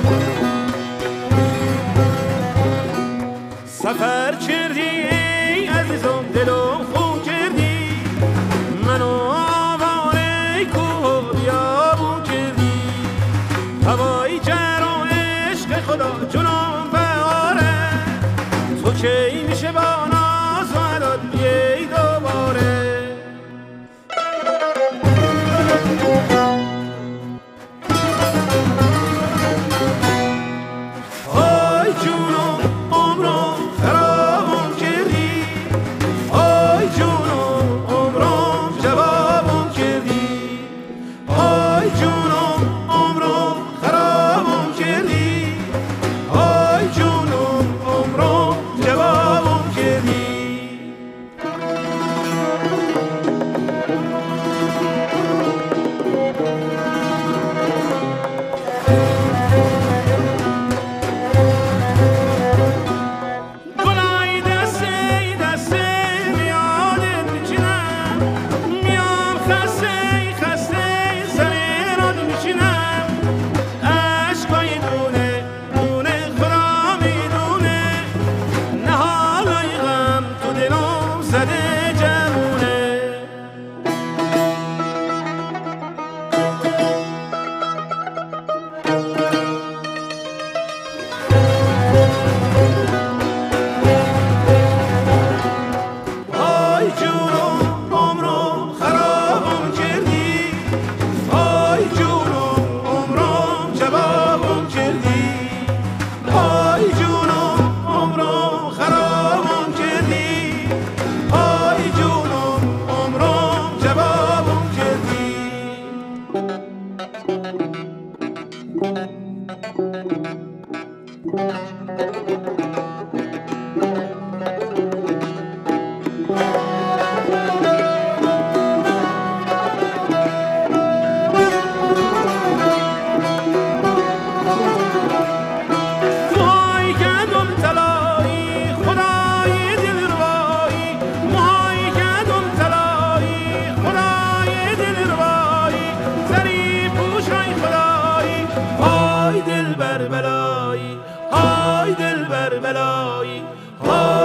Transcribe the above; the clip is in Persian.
سفر کردی ای عزیزم دلم خون کردی منو آواره کوه و بیابون کردی هوای جرم عشق خدا جنم بهاره تو کی میشه با ناز و عداد بیای دوباره آی جونم عمرم خرابم کردی آی جونم عمرم جوابم کردی آی جونم عمرم خرابم کردی آی جونم عمرم جوابم کردی گلای دسته دسته میادت میچینم میام خسته خسته سر راد میشینم عشقای دونه دونه خدا میدونه نهالای غم تو دلم زده جمونه آی جونم عمرم خرابم کردی آی جونم عمرم جوابم کردی آی جونم عمرم خرابم کردی آی جونم عمرم جوابم کردی موهای گندم طلایی خدای دلربایی موهای گندم طلایی خدای دلربایی زری پوشای خدایی های دل بر بلایی های دل بر بلایی های